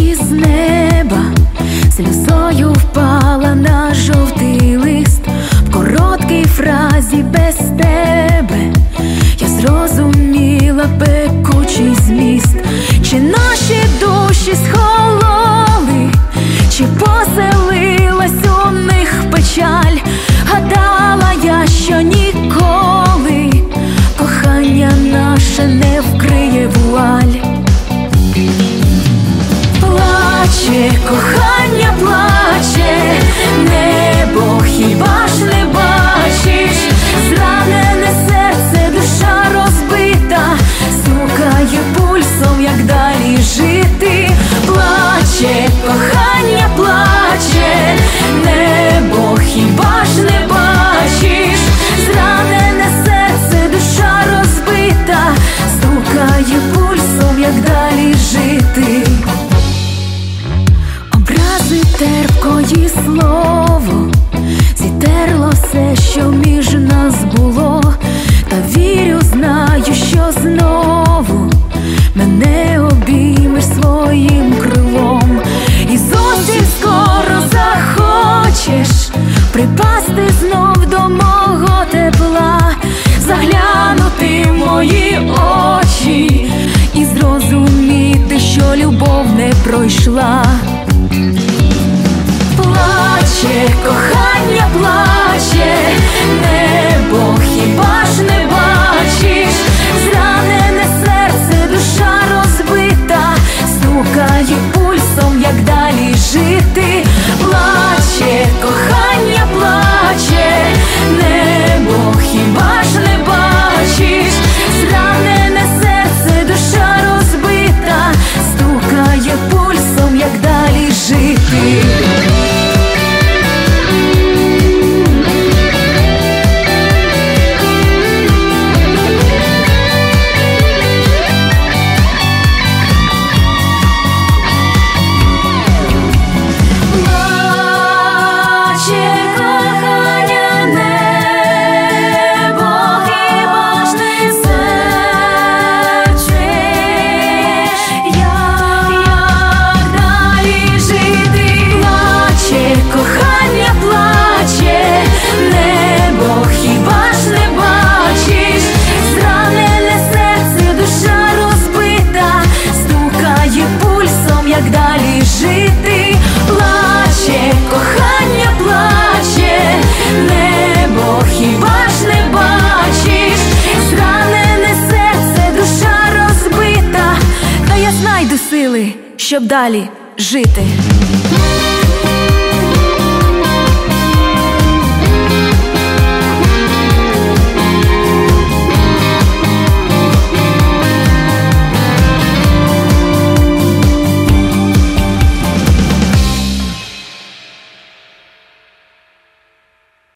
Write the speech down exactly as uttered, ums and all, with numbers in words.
із неба, сльозою впала на жовтий лист. В короткій фразі без тебе я зрозуміла пекучий зміст. Чи наші душі схололи, чи поселилась у них печаль? Гадала я, що ніколи кохання наше не вкриє вуаль. Плаче, кохання плаче, небо хіба ж не бачиш? Зранене серце, душа розбита, стукає пульсом, як далі жити. Плаче, кохання плаче, небо хіба ж не бачиш? Зранене серце, душа розбита, стукає пульсом, як далі жити. Образи терпкої слово зітерло все, що між нас було. Та вірю, знаю, що знову мене обіймеш своїм крилом. І зовсім скоро захочеш припасти знов до мого тепла, заглянути в мої очі і зрозуміти, що любов не пройшла. Плаче, кохання плаче, небо хіба ж не бачиш? Зранене серце, душа розбита, стукає пульсом, як далі жити. Плаче, кохання плаче, небо хіба ж не бачиш? Зранене серце, душа розбита, стукає пульсом, як далі жити. Як далі жити? Плаче, кохання плаче, небо хіба ж не бачиш? Зранене серце, душа розбита, та я знайду сили, щоб далі жити.